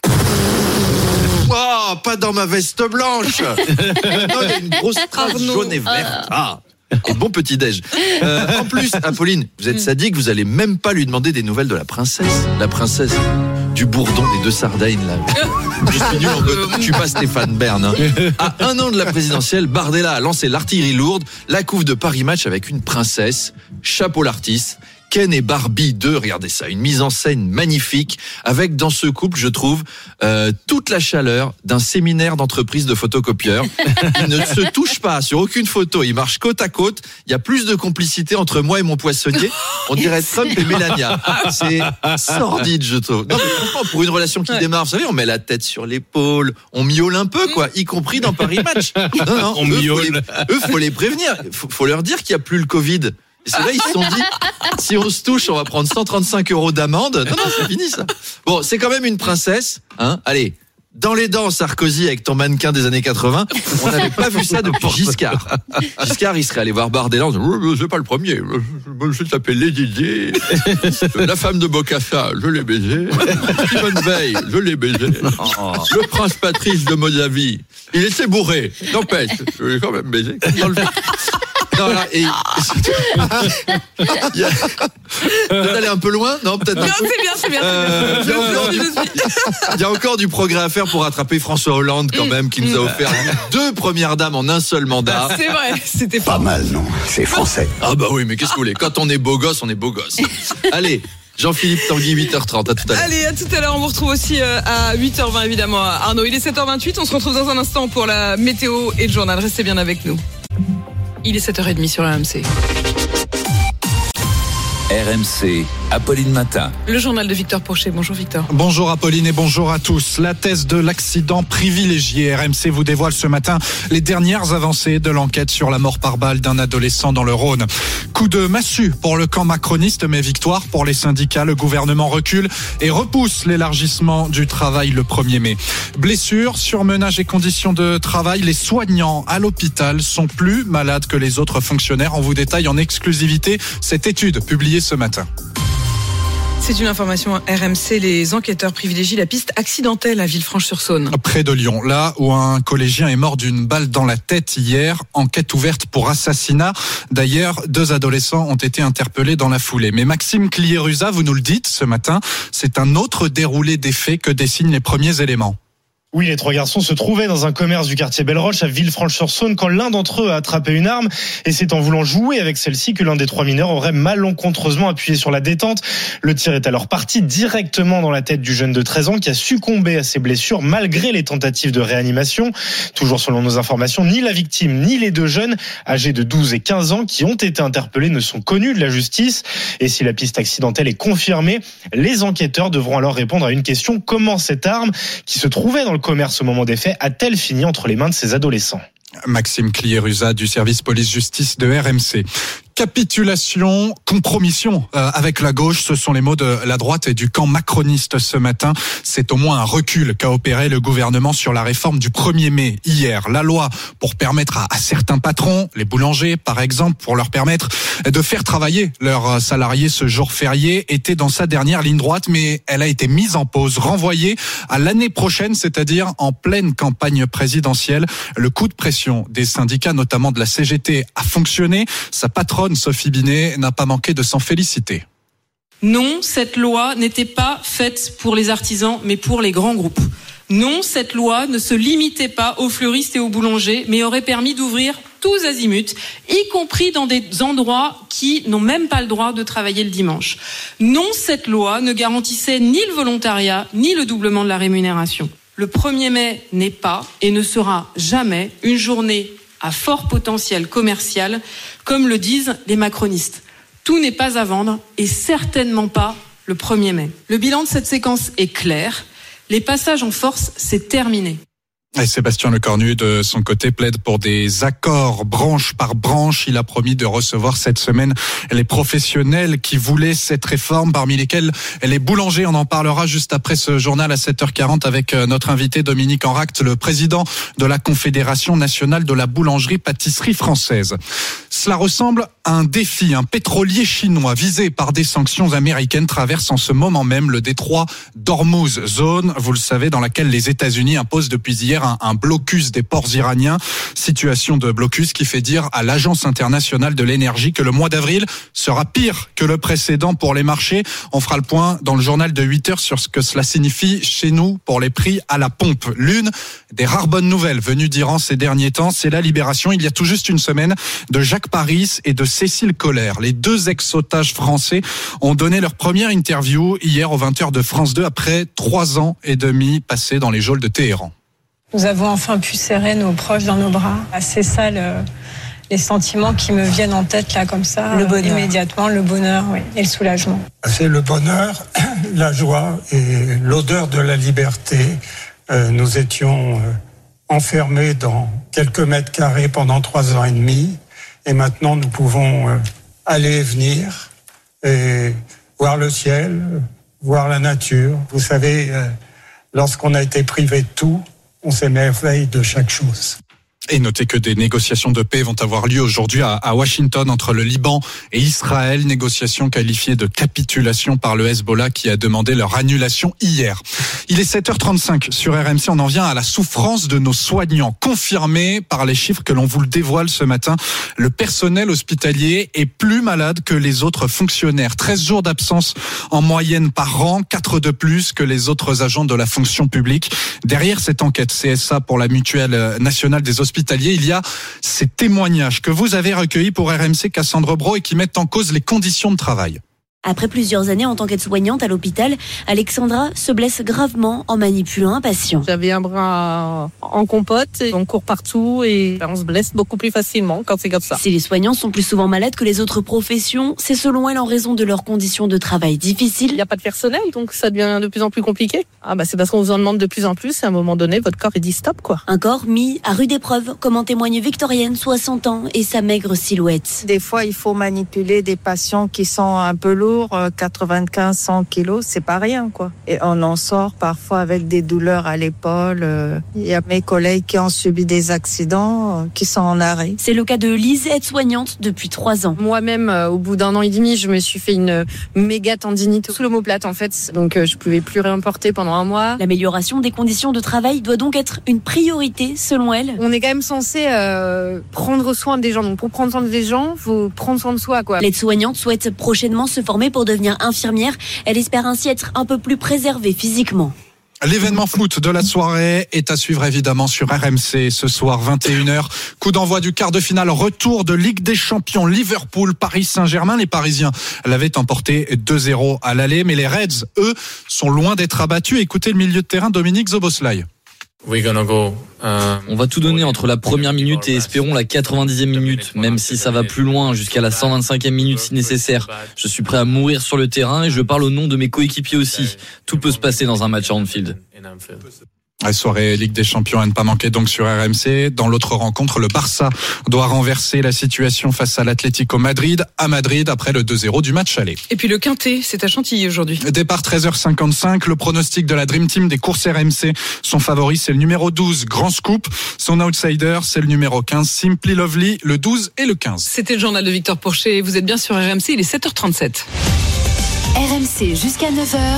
Oh, pas dans ma veste blanche. Non, il y a une grosse trace jaune et verte. Ah. Et bon petit déj. Euh, en plus, Apolline, vous êtes sadique, vous allez même pas lui demander des nouvelles de la princesse. La princesse du bourdon des deux Sardaigne, là. Je suis nul en code. Je suis pas Stéphane Bern. Hein. À un an de la présidentielle, Bardella a lancé l'artillerie lourde, la couve de Paris Match avec une princesse, chapeau l'artiste. Ken et Barbie deux, regardez ça, une mise en scène magnifique, avec dans ce couple, je trouve, euh, toute la chaleur d'un séminaire d'entreprise de photocopieurs. Ils ne se touchent pas sur aucune photo, ils marchent côte à côte. Il y a plus de complicité entre moi et mon poissonnier. On dirait Trump et Mélania. C'est sordide, je trouve. Non, mais franchement, pour une relation qui démarre, vous savez, on met la tête sur l'épaule, on miaule un peu, quoi, y compris dans Paris Match. Non, non, on eux, miaule. Faut les, eux, faut les prévenir. Faut, faut leur dire qu'il n'y a plus le Covid. Et c'est là, ils se sont dit, si on se touche, on va prendre cent trente-cinq euros d'amende. Non, non, c'est fini, ça. Bon, c'est quand même une princesse, hein. Allez. Dans les dents, Sarkozy, avec ton mannequin des années quatre-vingts, on n'avait pas vu ça depuis Giscard. Giscard, il serait allé voir Bardella en disant, oh, c'est pas le premier. Je s'appelle Lady Di. La femme de Bokassa, je l'ai baisé. Simone Veil, je l'ai baisé. Le prince Patrice de Moldavie, il était bourré. N'empêche, je l'ai quand même baisé. Dans le... Non, là, et... Il y a... Peut-être aller un peu loin? Non, peut-être Non, c'est bien, c'est bien. Euh... Il, y a encore du... Il y a encore du progrès à faire pour rattraper François Hollande, quand même, qui nous a offert deux premières dames en un seul mandat. C'est vrai, c'était pas mal, non? C'est français. Ah bah oui, mais qu'est-ce que vous voulez? Quand on est beau gosse, on est beau gosse. Allez, Jean-Philippe Tanguy, huit heures trente, à tout à l'heure. Allez, à tout à l'heure, on vous retrouve aussi à huit heures vingt, évidemment, Arnaud. Il est sept heures vingt-huit, on se retrouve dans un instant pour la météo et le journal. Restez bien avec nous. Il est sept heures trente sur R M C. R M C, Apolline Matin. Le journal de Victor Pochet. Bonjour Victor. Bonjour Apolline et bonjour à tous. La thèse de l'accident privilégié. R M C vous dévoile ce matin les dernières avancées de l'enquête sur la mort par balle d'un adolescent dans le Rhône. Coup de massue pour le camp macroniste, mais victoire pour les syndicats. Le gouvernement recule et repousse l'élargissement du travail le premier mai. Blessures, surmenage et conditions de travail. Les soignants à l'hôpital sont plus malades que les autres fonctionnaires. On vous détaille en exclusivité cette étude publiée ce matin. C'est une information R M C. Les enquêteurs privilégient la piste accidentelle à Villefranche-sur-Saône. Près de Lyon, là où un collégien est mort d'une balle dans la tête hier. Enquête ouverte pour assassinat. D'ailleurs, deux adolescents ont été interpellés dans la foulée. Mais Maxime Cliérusa, vous nous le dites ce matin, c'est un autre déroulé des faits que dessinent les premiers éléments. Oui, les trois garçons se trouvaient dans un commerce du quartier Belle-Roche à Villefranche-sur-Saône quand l'un d'entre eux a attrapé une arme et c'est en voulant jouer avec celle-ci que l'un des trois mineurs aurait malencontreusement appuyé sur la détente. Le tir est alors parti directement dans la tête du jeune de treize ans qui a succombé à ses blessures malgré les tentatives de réanimation. Toujours selon nos informations, ni la victime ni les deux jeunes âgés de douze et quinze ans qui ont été interpellés ne sont connus de la justice. Et si la piste accidentelle est confirmée, les enquêteurs devront alors répondre à une question: comment cette arme qui se trouvait dans le commerce au moment des faits a-t-elle fini entre les mains de ces adolescents? Maxime Cliérusa du service police-justice de R M C. Capitulation, compromission euh, avec la gauche, ce sont les mots de la droite et du camp macroniste ce matin. C'est au moins un recul qu'a opéré le gouvernement sur la réforme du premier mai hier. La loi pour permettre à, à certains patrons, les boulangers par exemple, pour leur permettre de faire travailler leurs salariés ce jour férié, était dans sa dernière ligne droite, mais elle a été mise en pause, renvoyée à l'année prochaine, c'est-à-dire en pleine campagne présidentielle. Le coup de pression des syndicats, notamment de la C G T, a fonctionné. Sa patronne Sophie Binet n'a pas manqué de s'en féliciter. Non, cette loi n'était pas faite pour les artisans, mais pour les grands groupes. Non, cette loi ne se limitait pas aux fleuristes et aux boulangers, mais aurait permis d'ouvrir tous azimuts, y compris dans des endroits qui n'ont même pas le droit de travailler le dimanche. Non, cette loi ne garantissait ni le volontariat, ni le doublement de la rémunération. Le premier mai n'est pas et ne sera jamais une journée à fort potentiel commercial, comme le disent les macronistes. Tout n'est pas à vendre et certainement pas le premier mai. Le bilan de cette séquence est clair. Les passages en force, c'est terminé. Et Sébastien Lecornu, de son côté, plaide pour des accords branche par branche. Il a promis de recevoir cette semaine les professionnels qui voulaient cette réforme, parmi lesquels les boulangers. On en parlera juste après ce journal à sept heures quarante avec notre invité Dominique Enract, le président de la Confédération nationale de la boulangerie-pâtisserie française. Cela ressemble à un défi. Un pétrolier chinois visé par des sanctions américaines traverse en ce moment même le détroit d'Ormuz, zone, vous le savez, dans laquelle les États-Unis imposent depuis hier un, un blocus des ports iraniens. Situation de blocus qui fait dire à l'Agence internationale de l'énergie que le mois d'avril sera pire que le précédent pour les marchés. On fera le point dans le journal de huit heures sur ce que cela signifie chez nous pour les prix à la pompe. L'une des rares bonnes nouvelles venues d'Iran ces derniers temps, c'est la libération, il y a tout juste une semaine, de Jacques Paris et de Cécile Collère. Les deux ex-otages français ont donné leur première interview hier aux vingt heures de France deux après trois ans et demi passés dans les geôles de Téhéran. Nous avons enfin pu serrer nos proches dans nos bras. C'est ça le, les sentiments qui me viennent en tête là comme ça. Le bonheur. Immédiatement, le bonheur, oui, et le soulagement. C'est le bonheur, la joie et l'odeur de la liberté. Euh, nous étions euh, enfermés dans quelques mètres carrés pendant trois ans et demi. Et maintenant, nous pouvons euh, aller et venir et voir le ciel, voir la nature. Vous savez, euh, lorsqu'on a été privé de tout, on s'émerveille de chaque chose. Et notez que des négociations de paix vont avoir lieu aujourd'hui à, à Washington entre le Liban et Israël. Négociations qualifiées de capitulation par le Hezbollah qui a demandé leur annulation hier. Il est sept heures trente-cinq sur R M C. On en vient à la souffrance de nos soignants. Confirmé par les chiffres que l'on vous le dévoile ce matin, le personnel hospitalier est plus malade que les autres fonctionnaires. treize jours d'absence en moyenne par an, quatre de plus que les autres agents de la fonction publique. Derrière cette enquête C S A pour la Mutuelle nationale des hospitaliers, il y a ces témoignages que vous avez recueillis pour R M C, Cassandre Braud, et qui mettent en cause les conditions de travail. Après plusieurs années en tant qu'aide-soignante à l'hôpital, Alexandra se blesse gravement en manipulant un patient. J'avais un bras en compote, et on court partout et on se blesse beaucoup plus facilement quand c'est comme ça. Si les soignants sont plus souvent malades que les autres professions, c'est selon elle en raison de leurs conditions de travail difficiles. Il n'y a pas de personnel, donc ça devient de plus en plus compliqué. Ah bah c'est parce qu'on vous en demande de plus en plus et à un moment donné, votre corps il dit stop quoi. Un corps mis à rude épreuve, comme en témoigne Victorienne, soixante ans, et sa maigre silhouette. Des fois, il faut manipuler des patients qui sont un peu lourds, quatre-vingt-quinze, cent kilos, c'est pas rien, quoi. Et on en sort parfois avec des douleurs à l'épaule. Il y a mes collègues qui ont subi des accidents, qui sont en arrêt. C'est le cas de Lise, aide-soignante depuis trois ans. Moi-même, au bout d'un an et demi, je me suis fait une méga tendinite sous l'omoplate, en fait. Donc, je pouvais plus rien porter pendant un mois. L'amélioration des conditions de travail doit donc être une priorité, selon elle. On est quand même censé euh, prendre soin des gens. Donc, pour prendre soin des gens, faut prendre soin de soi, quoi. L'aide-soignante souhaite prochainement se former pour devenir infirmière. Elle espère ainsi être un peu plus préservée physiquement. L'événement foot de la soirée est à suivre évidemment sur R M C ce soir vingt et une heures. Coup d'envoi du quart de finale, retour de Ligue des Champions, Liverpool, Paris Saint-Germain. Les Parisiens l'avaient emporté deux zéro à l'aller, mais les Reds, eux, sont loin d'être abattus. Écoutez le milieu de terrain Dominique Szoboszlai. On va tout donner entre la première minute et espérons la quatre-vingt-dixième minute, même si ça va plus loin jusqu'à la cent vingt-cinquième minute si nécessaire. Je suis prêt à mourir sur le terrain et je parle au nom de mes coéquipiers aussi. Tout peut se passer dans un match à Anfield. La soirée Ligue des Champions à ne pas manquer donc sur R M C. Dans l'autre rencontre, le Barça doit renverser la situation face à l'Atlético Madrid à Madrid après le deux zéro du match aller. Et puis le Quintet, c'est à Chantilly aujourd'hui. Départ treize heures cinquante-cinq, le pronostic de la Dream Team des courses R M C. Son favori, c'est le numéro douze, Grand Scoop. Son outsider, c'est le numéro quinze, Simply Lovely, le douze et le quinze. C'était le journal de Victor Porcher. Vous êtes bien sur R M C, il est sept heures trente-sept. R M C jusqu'à neuf heures.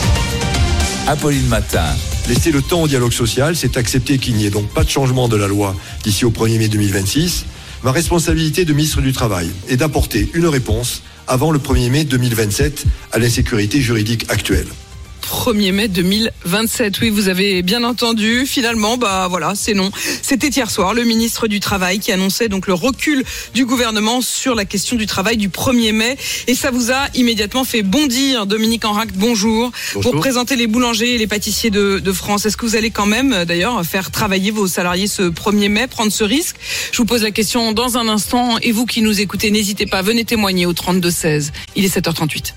Apolline Matin. Laisser le temps au dialogue social, c'est accepter qu'il n'y ait donc pas de changement de la loi d'ici au premier mai deux mille vingt-six. Ma responsabilité de ministre du Travail est d'apporter une réponse avant le premier mai deux mille vingt-sept à l'insécurité juridique actuelle. premier mai deux mille vingt-sept. Oui, vous avez bien entendu. Finalement, bah voilà, c'est non. C'était hier soir le ministre du Travail qui annonçait donc le recul du gouvernement sur la question du travail du premier mai. Et ça vous a immédiatement fait bondir. Dominique Enract, bonjour. bonjour. Pour présenter les boulangers et les pâtissiers de, de France, est-ce que vous allez quand même, d'ailleurs, faire travailler vos salariés ce premier mai, prendre ce risque? Je vous pose la question dans un instant. Et vous qui nous écoutez, n'hésitez pas, venez témoigner au trente-deux seize. Il est sept heures trente-huit.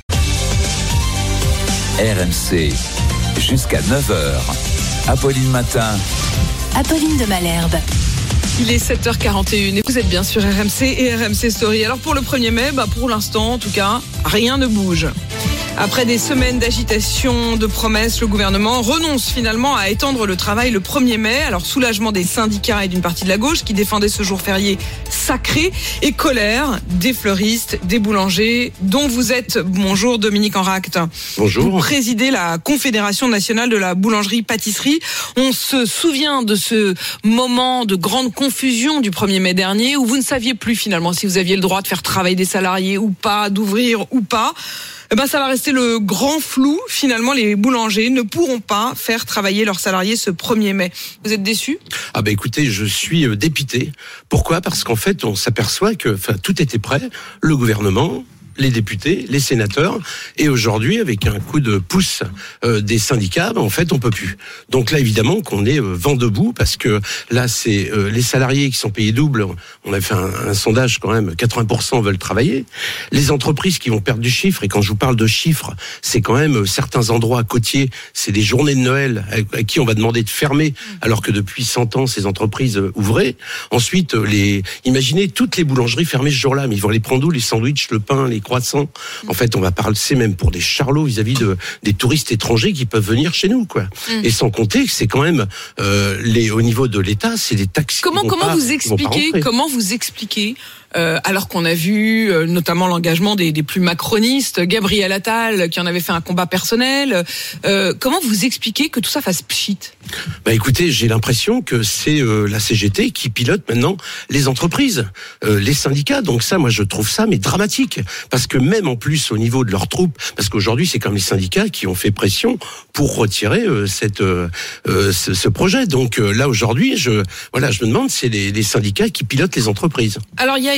R M C, jusqu'à neuf heures. Apolline Matin. Apolline de Malherbe. Il est sept heures quarante et une et vous êtes bien sur R M C et R M C Story. Alors pour le premier mai, bah pour l'instant en tout cas, rien ne bouge. Après des semaines d'agitation, de promesses, le gouvernement renonce finalement à étendre le travail le premier mai. Alors soulagement des syndicats et d'une partie de la gauche qui défendaient ce jour férié sacré et colère des fleuristes, des boulangers dont vous êtes. Bonjour Dominique Enract. Bonjour. Vous présidez la Confédération nationale de la boulangerie-pâtisserie. On se souvient de ce moment de grande confusion du premier mai dernier où vous ne saviez plus finalement si vous aviez le droit de faire travailler des salariés ou pas, d'ouvrir ou pas. Eh ben, ça va rester le grand flou. Finalement, les boulangers ne pourront pas faire travailler leurs salariés ce premier mai. Vous êtes déçus ? Ah ben écoutez, je suis dépité. Pourquoi ? Parce qu'en fait, on s'aperçoit que, enfin, tout était prêt. Le gouvernement, les députés, les sénateurs, et aujourd'hui, avec un coup de pouce euh, des syndicats, ben, en fait, on peut plus. Donc là, évidemment, qu'on est euh, vent debout, parce que là, c'est euh, les salariés qui sont payés double. On a fait un, un sondage quand même, quatre-vingts pour cent veulent travailler. Les entreprises qui vont perdre du chiffre, et quand je vous parle de chiffres, c'est quand même euh, certains endroits côtiers, c'est des journées de Noël à, à qui on va demander de fermer, alors que depuis cent ans, ces entreprises euh, ouvraient. Ensuite, euh, les, imaginez toutes les boulangeries fermées ce jour-là, mais ils vont les prendre où ? Les sandwichs, le pain, les croissants. En fait, on va parler, c'est même pour des charlots vis-à-vis de des touristes étrangers qui peuvent venir chez nous, quoi. Mm. Et sans compter que c'est quand même euh, les au niveau de l'État, c'est des taxes. Comment comment pas, vous expliquez comment vous expliquez Euh, alors qu'on a vu euh, notamment l'engagement des, des plus macronistes, Gabriel Attal qui en avait fait un combat personnel. Euh, comment vous expliquez que tout ça fasse pchit ? Bah écoutez, j'ai l'impression que c'est euh, la C G T qui pilote maintenant les entreprises, euh, les syndicats. Donc ça, moi je trouve ça mais dramatique, parce que même en plus au niveau de leurs troupes, parce qu'aujourd'hui c'est comme les syndicats qui ont fait pression pour retirer euh, cette euh, euh, ce, ce projet. Donc euh, là aujourd'hui, je voilà, je me demande, c'est les, les syndicats qui pilotent les entreprises. Alors il y a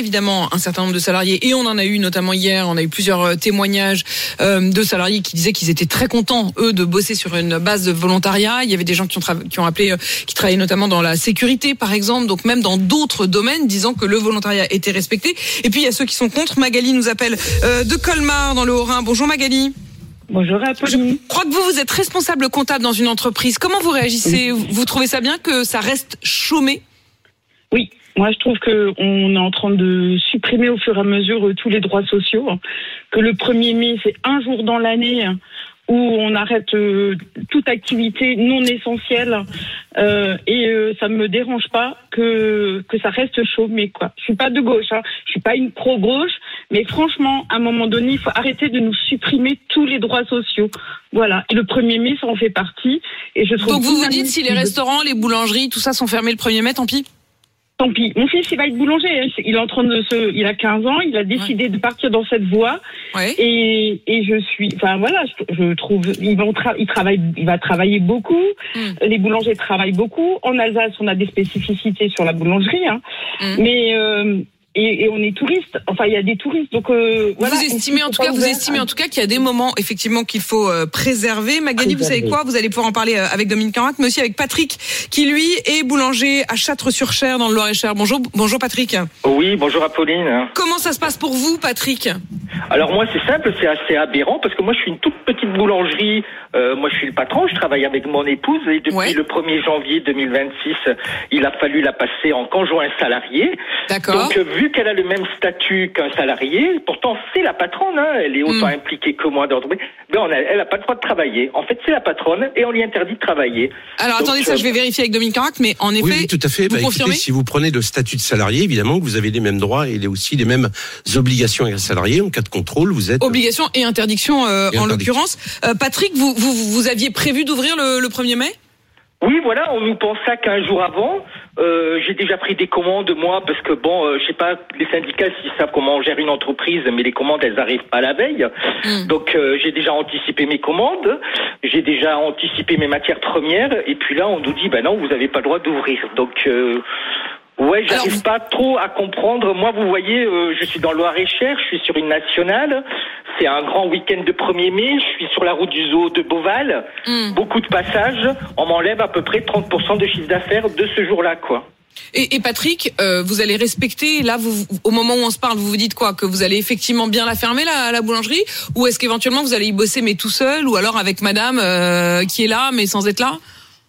évidemment un certain nombre de salariés, et on en a eu notamment hier, on a eu plusieurs témoignages euh, de salariés qui disaient qu'ils étaient très contents, eux, de bosser sur une base de volontariat. Il y avait des gens qui ont, tra- qui ont appelé, euh, qui travaillaient notamment dans la sécurité, par exemple, donc même dans d'autres domaines, disant que le volontariat était respecté. Et puis il y a ceux qui sont contre. Magali nous appelle euh, de Colmar, dans le Haut-Rhin. Bonjour Magali. Bonjour Apolline. Je crois que vous, vous êtes responsable comptable dans une entreprise. Comment vous réagissez ? Oui. Vous trouvez ça bien que ça reste chômé ? Oui. Moi, je trouve qu'on est en train de supprimer au fur et à mesure tous les droits sociaux. Que le premier mai, c'est un jour dans l'année où on arrête euh, toute activité non essentielle. Euh, et euh, ça ne me dérange pas que que ça reste chômé, quoi. Je suis pas de gauche, hein. Je suis pas une pro-gauche, mais franchement, à un moment donné, il faut arrêter de nous supprimer tous les droits sociaux. Voilà. Et le premier mai, ça en fait partie. Et je trouve. Donc vous vous dites, si les restaurants, les boulangeries, tout ça sont fermés le premier mai, tant pis ? Tant pis. Mon fils, il va être boulanger. Il est en train de se, il a quinze ans. Il a décidé ouais. de partir dans cette voie. Ouais. Et, et je suis, enfin voilà, je, je trouve, il va, il travaille, il va travailler beaucoup. Mm. Les boulangers travaillent beaucoup. En Alsace, on a des spécificités sur la boulangerie, hein. Mm. Mais, euh, Et, et on est touristes. Enfin, il y a des touristes. Donc, euh, voilà. Vous estimez en tout cas, vous estimez en tout cas qu'il y a des moments effectivement qu'il faut euh, préserver. Magali, vous savez quoi ? Vous allez pouvoir en parler euh, avec Dominique Carac, mais aussi avec Patrick, qui lui est boulanger à Châtres-sur-Cher dans le Loir-et-Cher. Bonjour, bonjour Patrick. Oui, bonjour Apolline. Comment ça se passe pour vous, Patrick ? Alors moi, c'est simple, c'est assez aberrant parce que moi, je suis une toute petite boulangerie. Euh, moi, je suis le patron. Je travaille avec mon épouse et depuis ouais. le premier janvier deux mille vingt-six, il a fallu la passer en conjoint salarié. D'accord. Donc, vu qu'elle a le même statut qu'un salarié, pourtant c'est la patronne, hein, elle est autant mmh. impliquée que moi dans l'entreprise, mais on a, elle n'a pas le droit de travailler. En fait, c'est la patronne et on lui interdit de travailler. Alors Donc, attendez, ça euh, je vais vérifier avec Dominique Carac, mais en effet, oui, oui, tout à fait. vous bah, confirmez écoutez, si vous prenez le statut de salarié, évidemment que vous avez les mêmes droits et aussi les mêmes obligations qu'un salarié. En cas de contrôle, vous êtes... Obligation et interdiction euh, et en interdiction. l'occurrence. Euh, Patrick, vous, vous, vous aviez prévu d'ouvrir le, le premier mai ? Oui, voilà, on nous pense ça quinze jours avant. Euh, j'ai déjà pris des commandes, moi, parce que bon, euh, je sais pas, les syndicats, s'ils savent comment on gère une entreprise, mais les commandes, elles arrivent pas la veille. Mmh. Donc, euh, j'ai déjà anticipé mes commandes, j'ai déjà anticipé mes matières premières, et puis là, on nous dit, ben non, vous avez pas le droit d'ouvrir. Donc, euh, ouais, j'arrive Alors... pas trop à comprendre. Moi, vous voyez, euh, je suis dans le Loir-et-Cher, je suis sur une nationale. C'est un grand week-end de premier mai. Je suis sur la route du zoo de Beauval. Mm. Beaucoup de passages. On m'enlève à peu près trente pour cent de chiffre d'affaires de ce jour-là, quoi. Et, et Patrick, euh, vous allez respecter, là, vous, au moment où on se parle, vous vous dites quoi ? Que vous allez effectivement bien la fermer, la, la boulangerie ? Ou est-ce qu'éventuellement vous allez y bosser, mais tout seul ? Ou alors avec madame euh, qui est là, mais sans être là ?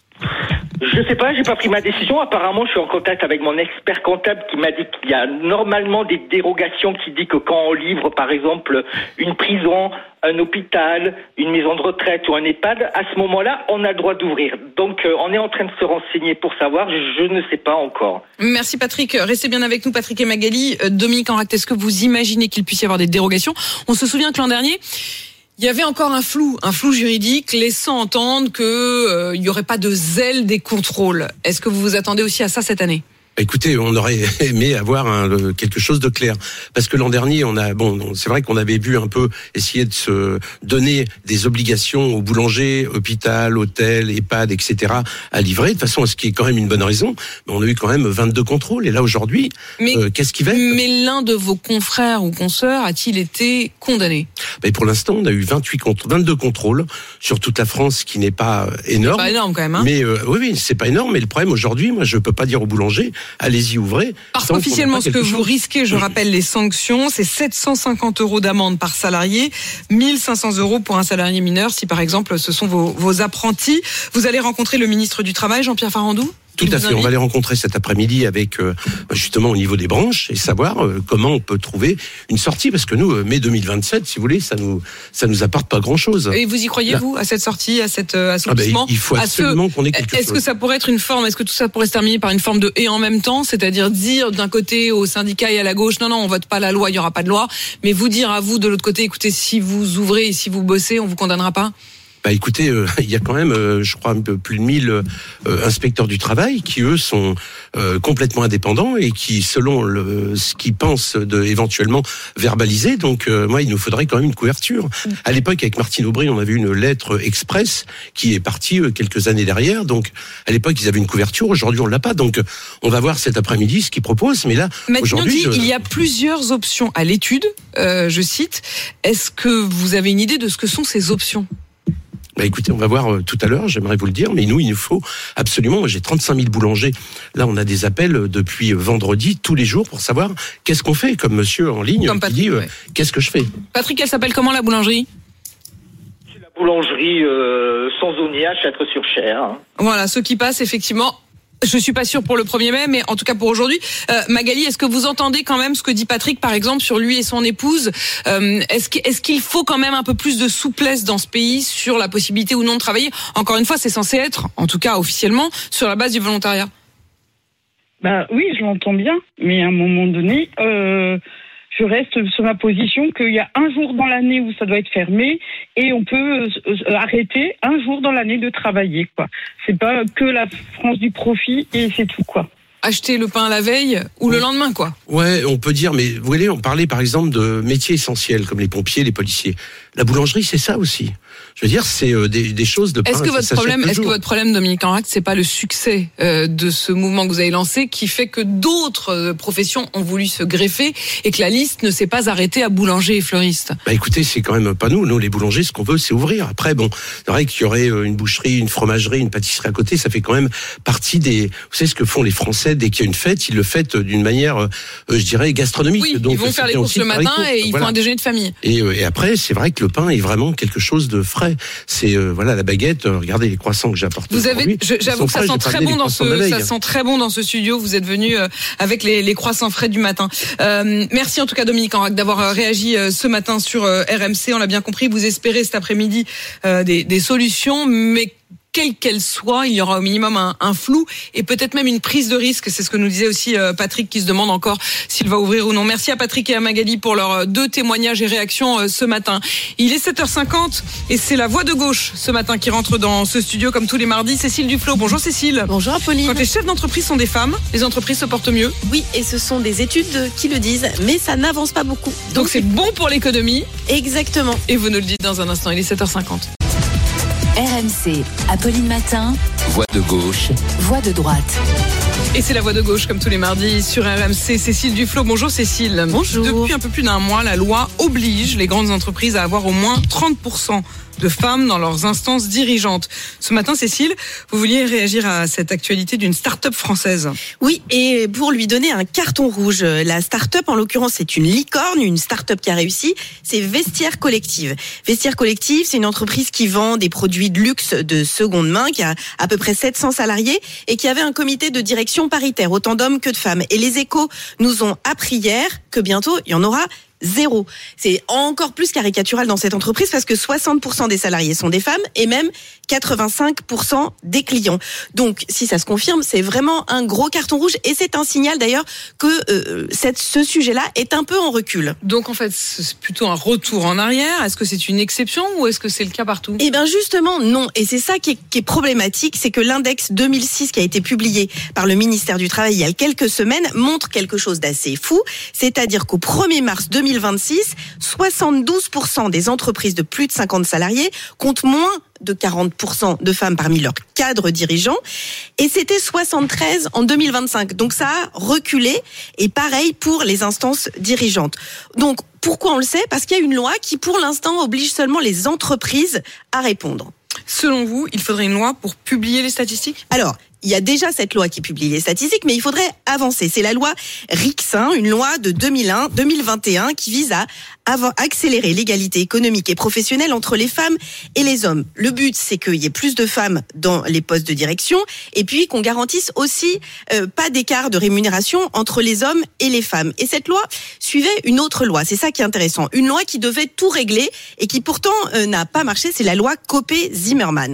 Je sais pas, j'ai pas pris ma décision. Apparemment, je suis en contact avec mon expert comptable qui m'a dit qu'il y a normalement des dérogations qui dit que quand on livre, par exemple, une prison, un hôpital, une maison de retraite ou un EHPAD, à ce moment-là, on a le droit d'ouvrir. Donc, euh, on est en train de se renseigner pour savoir. Je, je ne sais pas encore. Merci Patrick. Restez bien avec nous, Patrick et Magali. Euh, Dominique Carac, est-ce que vous imaginez qu'il puisse y avoir des dérogations ? On se souvient que l'an dernier, il y avait encore un flou, un flou juridique laissant entendre qu'il euh, n'y aurait pas de zèle des contrôles. Est-ce que vous vous attendez aussi à ça cette année ? Écoutez, on aurait aimé avoir un, quelque chose de clair, parce que l'an dernier, on a, bon, c'est vrai qu'on avait vu un peu essayer de se donner des obligations aux boulangers, hôpital, hôtel, EHPAD, et cetera, à livrer de façon à ce qui est quand même une bonne raison. Mais on a eu quand même vingt-deux contrôles, et là aujourd'hui, mais, euh, qu'est-ce qui va être ? Mais l'un de vos confrères ou consoeurs a-t-il été condamné ? Ben pour l'instant, on a eu vingt-huit contre, vingt-deux contrôles sur toute la France, ce qui n'est pas énorme. C'est pas énorme quand même, hein ? Mais euh, oui, oui, c'est pas énorme. Mais le problème aujourd'hui, moi, je peux pas dire aux boulangers, allez-y, ouvrez. Parce qu'officiellement, ce que vous risquez, je rappelle les sanctions, c'est sept cent cinquante euros d'amende par salarié, mille cinq cents euros pour un salarié mineur, si par exemple ce sont vos, vos apprentis. Vous allez rencontrer le ministre du Travail, Jean-Pierre Farandou ? Tout à fait. On va les rencontrer cet après-midi avec euh, justement au niveau des branches et savoir euh, comment on peut trouver une sortie, parce que nous, euh, mai deux mille vingt-sept, si vous voulez, ça nous ça nous apporte pas grand-chose. Et vous y croyez Là. vous à cette sortie, à cet euh, assouplissement ? Ah ben, il faut absolument ce... qu'on ait quelque Est-ce chose. que ça pourrait être une forme ? Est-ce que tout ça pourrait se terminer par une forme de et en même temps, c'est-à-dire dire d'un côté aux syndicats et à la gauche, non non, on vote pas la loi, il y aura pas de loi, mais vous dire à vous de l'autre côté, écoutez, si vous ouvrez et si vous bossez, on vous condamnera pas ? Bah écoutez, euh, il y a quand même, euh, je crois, un peu plus de mille euh, inspecteurs du travail qui, eux, sont euh, complètement indépendants et qui, selon le, ce qu'ils pensent de éventuellement verbaliser, donc euh, moi, il nous faudrait quand même une couverture. À l'époque, avec Martine Aubry, on avait une lettre express qui est partie euh, quelques années derrière. Donc, à l'époque, ils avaient une couverture. Aujourd'hui, on l'a pas. Donc, on va voir cet après-midi ce qu'ils proposent. Mais là, Matignon aujourd'hui, dit je... il y a plusieurs options à l'étude. Euh, je cite. Est-ce que vous avez une idée de ce que sont ces options ? Bah écoutez, on va voir euh, tout à l'heure, j'aimerais vous le dire, mais nous, il nous faut absolument, moi j'ai trente-cinq mille boulangers, là on a des appels euh, depuis vendredi, tous les jours, pour savoir qu'est-ce qu'on fait, comme monsieur en ligne Comme qui Patrick, dit, euh, ouais. qu'est-ce que je fais ? Patrick, elle s'appelle comment la boulangerie ? C'est la boulangerie euh, Sansonia, Châtres-sur-Cher. Voilà, ceux qui passent effectivement. Je suis pas sûre pour le premier mai, mais en tout cas pour aujourd'hui. Euh, Magali, est-ce que vous entendez quand même ce que dit Patrick, par exemple, sur lui et son épouse ? euh, Est-ce qu'il, est-ce qu'il faut quand même un peu plus de souplesse dans ce pays sur la possibilité ou non de travailler ? Encore une fois, c'est censé être, en tout cas officiellement, sur la base du volontariat. Bah oui, je l'entends bien, mais à un moment donné, euh, je reste sur ma position qu'il y a un jour dans l'année où ça doit être fermé et on peut euh, arrêter un jour dans l'année de travailler, quoi. C'est pas que la France du profit et c'est tout, quoi. Acheter le pain la veille ou le lendemain, quoi. Ouais, on peut dire, mais vous voyez, on parlait par exemple de métiers essentiels comme les pompiers, les policiers. La boulangerie, c'est ça aussi. Je veux dire, c'est euh, des, des choses de pain. Est-ce que ça votre s'achète problème, est-ce que toujours. votre problème, Dominique Enract, c'est pas le succès euh, de ce mouvement que vous avez lancé qui fait que d'autres euh, professions ont voulu se greffer et que la liste ne s'est pas arrêtée à boulanger et fleuriste? Bah écoutez, c'est quand même pas nous. Nous, les boulangers, ce qu'on veut, c'est ouvrir. Après, bon, c'est vrai qu'il y aurait une boucherie, une fromagerie, une pâtisserie à côté. Ça fait quand même partie des. Vous savez ce que font les Français dès qu'il y a une fête, ils le fêtent d'une manière, euh, je dirais, gastronomique. Oui, Donc, ils vont faire les courses le matin et ils voilà. font un déjeuner de famille. Et, euh, et après, c'est vrai que le pain est vraiment quelque chose de frais. C'est euh, voilà la baguette. Euh, regardez les croissants que j'apporte. Vous avez, je, j'avoue que ça sent très bon dans ce, ça sent très bon dans ce studio. Vous êtes venu euh, avec les, les croissants frais du matin. Euh, merci en tout cas Dominique Enract d'avoir euh, réagi euh, ce matin sur euh, R M C. On l'a bien compris. Vous espérez cet après-midi euh, des, des solutions, mais quelle qu'elle soit, il y aura au minimum un, un flou et peut-être même une prise de risque. C'est ce que nous disait aussi euh, Patrick qui se demande encore s'il va ouvrir ou non. Merci à Patrick et à Magali pour leurs deux témoignages et réactions euh, ce matin. Il est sept heures cinquante et c'est la voix de gauche ce matin qui rentre dans ce studio comme tous les mardis. Cécile Duflot. Bonjour Cécile. Bonjour Apolline. Quand les chefs d'entreprise sont des femmes, les entreprises se portent mieux. Oui, et ce sont des études qui le disent, mais ça n'avance pas beaucoup. Donc, Donc c'est bon pour l'économie. Exactement. Et vous nous le dites dans un instant, il est sept heures cinquante. R M C, Apolline Matin. Voix de gauche. Voix de droite. Et c'est la voix de gauche comme tous les mardis sur R M C. Cécile Duflot. Bonjour Cécile. Bonjour. Depuis un peu plus d'un mois, la loi oblige les grandes entreprises à avoir au moins trente pour cent de femmes dans leurs instances dirigeantes. Ce matin, Cécile, vous vouliez réagir à cette actualité d'une start-up française. Oui, et pour lui donner un carton rouge, la start-up, en l'occurrence, c'est une licorne, une start-up qui a réussi, c'est Vestiaire Collective. Vestiaire Collective, c'est une entreprise qui vend des produits de luxe de seconde main, qui a à peu près sept cents salariés et qui avait un comité de direction paritaire, autant d'hommes que de femmes. Et les Échos nous ont appris hier que bientôt, il y en aura zéro. C'est encore plus caricatural dans cette entreprise parce que soixante pour cent des salariés sont des femmes et même quatre-vingt-cinq pour cent des clients. Donc, si ça se confirme, c'est vraiment un gros carton rouge et c'est un signal d'ailleurs que euh, cette, ce sujet-là est un peu en recul. Donc, en fait, c'est plutôt un retour en arrière. Est-ce que c'est une exception ou est-ce que c'est le cas partout ? Eh bien, justement, non. Et c'est ça qui est, qui est problématique, c'est que l'index deux mille six qui a été publié par le ministère du Travail il y a quelques semaines montre quelque chose d'assez fou. C'est-à-dire qu'au premier mars deux mille vingt-six, soixante-douze pour cent des entreprises de plus de cinquante salariés comptent moins de quarante pour cent de femmes parmi leurs cadres dirigeants. Et c'était soixante-treize en deux mille vingt-cinq. Donc ça a reculé. Et pareil pour les instances dirigeantes. Donc pourquoi on le sait ? Parce qu'il y a une loi qui pour l'instant oblige seulement les entreprises à répondre. Selon vous, il faudrait une loi pour publier les statistiques ? Alors, il y a déjà cette loi qui publie les statistiques, mais il faudrait avancer. C'est la loi Rixain, une loi de deux mille un deux mille vingt et un qui vise à accélérer l'égalité économique et professionnelle entre les femmes et les hommes. Le but, c'est qu'il y ait plus de femmes dans les postes de direction et puis qu'on garantisse aussi euh, pas d'écart de rémunération entre les hommes et les femmes. Et cette loi suivait une autre loi. C'est ça qui est intéressant. Une loi qui devait tout régler et qui pourtant euh, n'a pas marché. C'est la loi Copé-Zimmermann.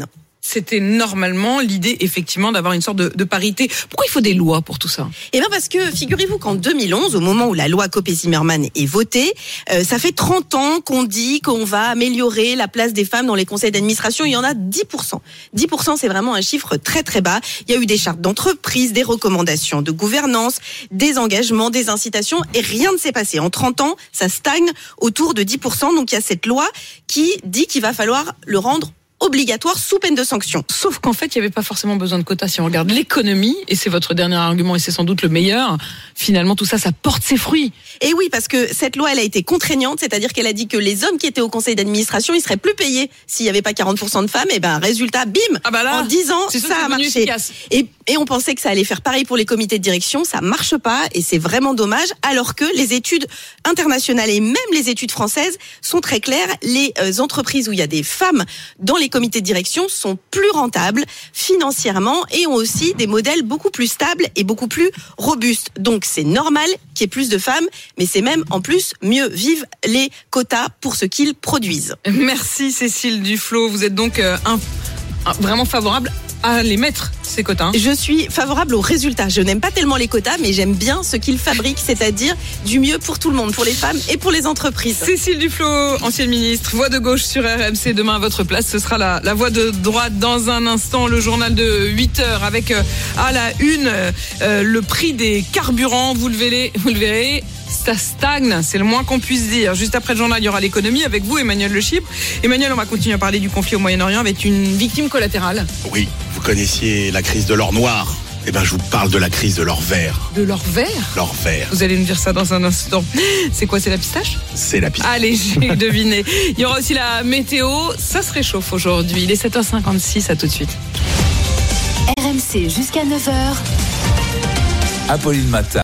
c'était normalement l'idée, effectivement, d'avoir une sorte de, de parité. Pourquoi il faut des lois pour tout ça? Eh bien parce que, figurez-vous qu'en deux mille onze, au moment où la loi Copé-Zimmermann est votée, euh, ça fait trente ans qu'on dit qu'on va améliorer la place des femmes dans les conseils d'administration. Il y en a dix pour cent. dix pour cent, c'est vraiment un chiffre très très bas. Il y a eu des chartes d'entreprise, des recommandations de gouvernance, des engagements, des incitations, et rien ne s'est passé. En trente ans, ça stagne autour de dix pour cent. Donc il y a cette loi qui dit qu'il va falloir le rendre obligatoire sous peine de sanction. Sauf qu'en fait, il n'y avait pas forcément besoin de quotas. Si on regarde l'économie, et c'est votre dernier argument, et c'est sans doute le meilleur, finalement, tout ça, ça porte ses fruits. Et oui, parce que cette loi, elle a été contraignante, c'est-à-dire qu'elle a dit que les hommes qui étaient au conseil d'administration, ils seraient plus payés s'il n'y avait pas quarante pour cent de femmes. Et ben, résultat, bim, ah bah là, en dix ans, sûr, ça a marché. Et, et on pensait que ça allait faire pareil pour les comités de direction. Ça marche pas, et c'est vraiment dommage, alors que les études internationales et même les études françaises sont très claires. Les euh, entreprises où il y a des femmes dans les comités de direction sont plus rentables financièrement et ont aussi des modèles beaucoup plus stables et beaucoup plus robustes. Donc c'est normal qu'il y ait plus de femmes, mais c'est même en plus mieux. Vive les quotas pour ce qu'ils produisent. Merci Cécile Duflot. Vous êtes donc euh, un, un, vraiment favorable à les mettre, ces quotas. Je suis favorable aux résultats. Je n'aime pas tellement les quotas, mais j'aime bien ce qu'ils fabriquent, c'est-à-dire du mieux pour tout le monde, pour les femmes et pour les entreprises. Cécile Duflot, ancienne ministre, voix de gauche sur R M C. Demain à votre place, ce sera la, la voix de droite. Dans un instant, le journal de huit heures avec euh, à la une euh, le prix des carburants. Vous le verrez, vous le verrez. Ça stagne, c'est le moins qu'on puisse dire. Juste après le journal, il y aura l'économie avec vous, Emmanuel Le Chypre. Emmanuel, on va continuer à parler du conflit au Moyen-Orient avec une victime collatérale. Oui, vous connaissiez la crise de l'or noir. Eh bien, je vous parle de la crise de l'or vert. De l'or vert? L'or vert. Vous allez nous dire ça dans un instant. C'est quoi, c'est la pistache? C'est la pistache. Allez, j'ai deviné. Il y aura aussi la météo. Ça se réchauffe aujourd'hui. Il est sept heures cinquante-six, à tout de suite. R M C jusqu'à neuf heures. Apolline Matin.